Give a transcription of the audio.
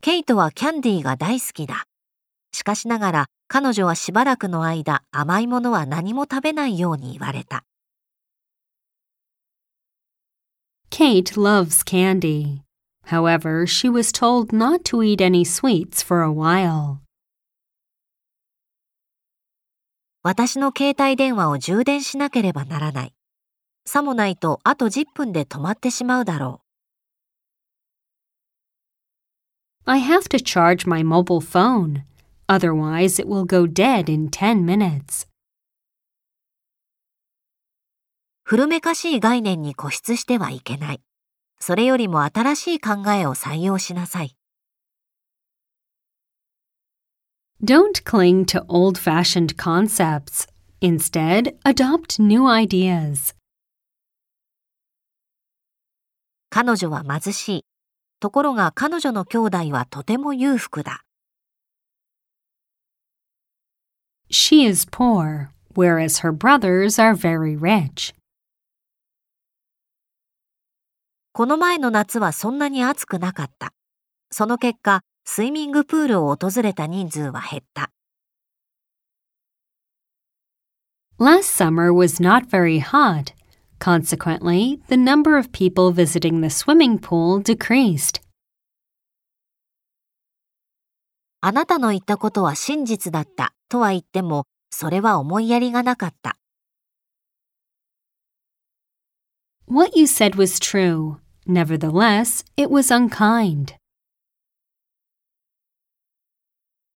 ケイトはキャンディーが大好きだ。しかしながら彼女はしばらくの間甘いものは何も食べないように言われた。 Kate loves candy. However, she was told not to eat any sweets for a while. 私の携帯電話を充電しなければならない。さもないとあと10分で止まってしまうだろ I have to charge my mobile phone. Otherwise, it will go dead in 10 minutes. う。古めかしい概念に固執してはいけない。それよりも新しい考えを採用しなさい。 Don't cling to old-fashioned concepts. Instead, adopt new ideas. 彼女は貧しい。ところが彼女の兄弟はとても裕福だ。 She is poor, whereas her brothers are very rich. この前の夏はそんなに暑くなかった。その結果、スイミングプールを訪れた人数は減った。 Last summer was not very hot. Consequently, the number of people visiting the swimming pool decreased. あなたの言ったことは真実だったとは言っても、それは思いやりがなかった。 What you said was true. Nevertheless, it was unkind.